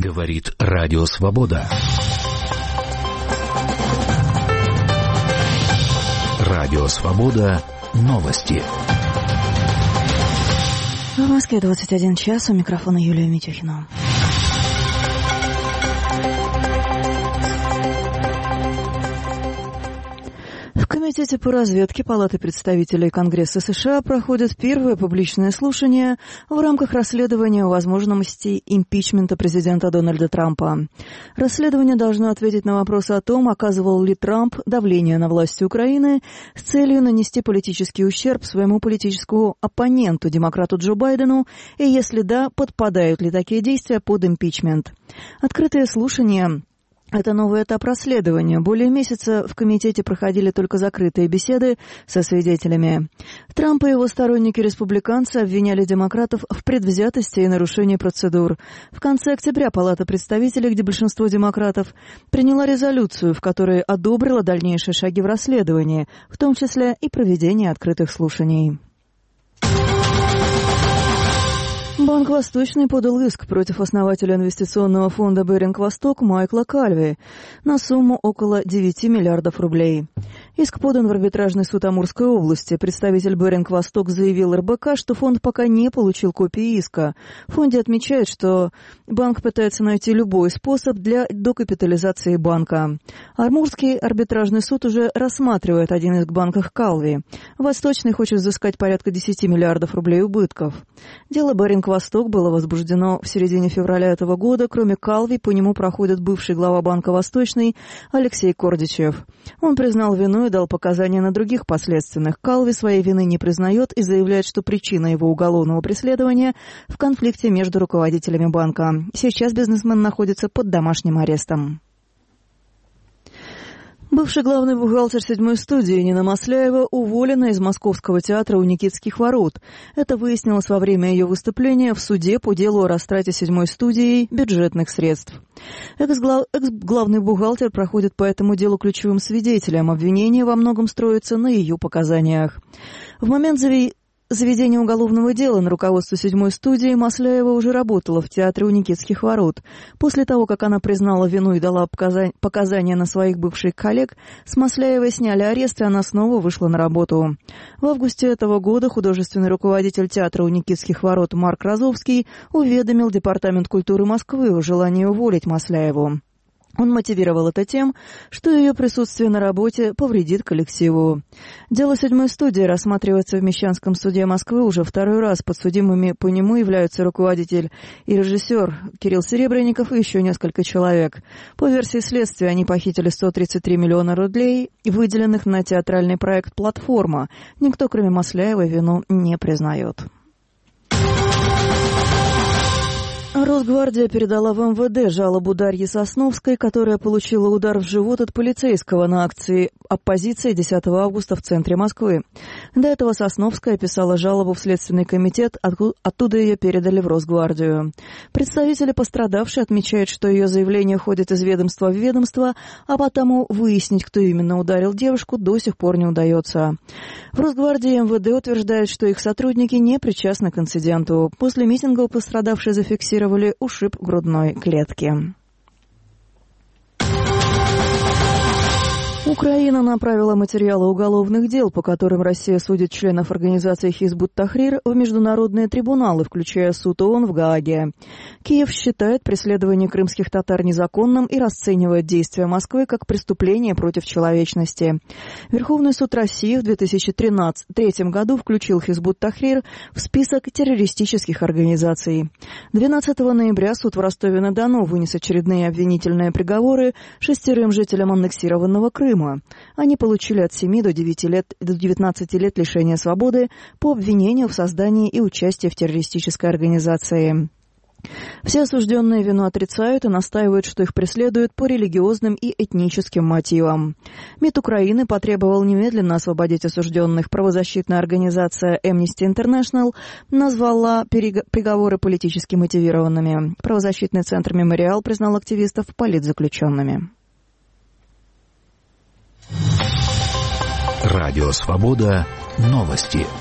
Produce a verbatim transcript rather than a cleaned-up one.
Говорит Радио Свобода. Радио Свобода. Новости. В Москве двадцать один час. У микрофона Юлия Митюхина. В Комитете по разведке Палаты представителей Конгресса США проходит первое публичное слушание в рамках расследования о возможности импичмента президента Дональда Трампа. Расследование должно ответить на вопросы о том, оказывал ли Трамп давление на власти Украины с целью нанести политический ущерб своему политическому оппоненту, демократу Джо Байдену, и если да, подпадают ли такие действия под импичмент. Открытое слушание — это новый этап расследования. Более месяца в комитете проходили только закрытые беседы со свидетелями. Трамп и его сторонники-республиканцы обвиняли демократов в предвзятости и нарушении процедур. В конце октября Палата представителей, где большинство демократов, приняла резолюцию, в которой одобрила дальнейшие шаги в расследовании, в том числе и проведение открытых слушаний. Банк «Восточный» подал иск против основателя инвестиционного фонда «Беринг Восток» Майкла Кальви на сумму около девяти миллиардов рублей. Иск подан в арбитражный суд Амурской области. Представитель «Беринг Восток» заявил эр бэ ка, что фонд пока не получил копии иска. В фонде отмечают, что банк пытается найти любой способ для докапитализации банка. Амурский арбитражный суд уже рассматривает один иск банка Кальви. «Восточный» хочет взыскать порядка десяти миллиардов рублей убытков. Дело «Беринг Восток» было возбуждено в середине февраля этого года. Кроме Кальви, по нему проходит бывший глава банка «Восточный» Алексей Кордичев. Он признал вину и дал показания на других подследственных. Кальви своей вины не признает и заявляет, что причина его уголовного преследования в конфликте между руководителями банка. Сейчас бизнесмен находится под домашним арестом. Бывший главный бухгалтер седьмой студии Нина Масляева уволена из Московского театра у Никитских ворот. Это выяснилось во время ее выступления в суде по делу о растрате седьмой студией бюджетных средств. Экс-глав... Экс-главный бухгалтер проходит по этому делу ключевым свидетелем. Обвинение во многом строится на ее показаниях. В момент зави... заведения уголовного дела на руководство седьмой студии Масляева уже работала в театре у Никитских ворот. После того, как она признала вину и дала показания на своих бывших коллег, с Масляевой сняли арест, и она снова вышла на работу. В августе этого года художественный руководитель театра у Никитских ворот Марк Розовский уведомил Департамент культуры Москвы о желании уволить Масляеву. Он мотивировал это тем, что ее присутствие на работе повредит коллективу. Дело седьмой студии рассматривается в Мещанском суде Москвы уже второй раз. Подсудимыми по нему являются руководитель и режиссер Кирилл Серебренников и еще несколько человек. По версии следствия, они похитили сто тридцать три миллиона рублей, выделенных на театральный проект «Платформа». Никто, кроме Масляевой, вину не признает. Росгвардия передала в эм вэ дэ жалобу Дарьи Сосновской, которая получила удар в живот от полицейского на акции оппозиции десятого августа в центре Москвы. До этого Сосновская писала жалобу в Следственный комитет, оттуда ее передали в Росгвардию. Представители пострадавшей отмечают, что ее заявление ходит из ведомства в ведомство, а потому выяснить, кто именно ударил девушку, до сих пор не удается. В Росгвардии и эм вэ дэ утверждают, что их сотрудники не причастны к инциденту. После митинга у пострадавшей зафиксировали ушиб грудной клетки. Украина направила материалы уголовных дел, по которым Россия судит членов организации Хизб ут-Тахрир в международные трибуналы, включая суд ООН в Гааге. Киев считает преследование крымских татар незаконным и расценивает действия Москвы как преступление против человечности. Верховный суд России в две тысячи третьем году включил Хизб ут-Тахрир в список террористических организаций. двенадцатого ноября суд в Ростове-на-Дону вынес очередные обвинительные приговоры шестерым жителям аннексированного Крыма. Они получили от семи до девяти лет, до девятнадцати лет лишения свободы по обвинению в создании и участии в террористической организации. Все осужденные вину отрицают и настаивают, что их преследуют по религиозным и этническим мотивам. МИД Украины потребовал немедленно освободить осужденных. Правозащитная организация Amnesty International назвала приговоры политически мотивированными. Правозащитный центр «Мемориал» признал активистов политзаключенными. Радио Свобода. Новости.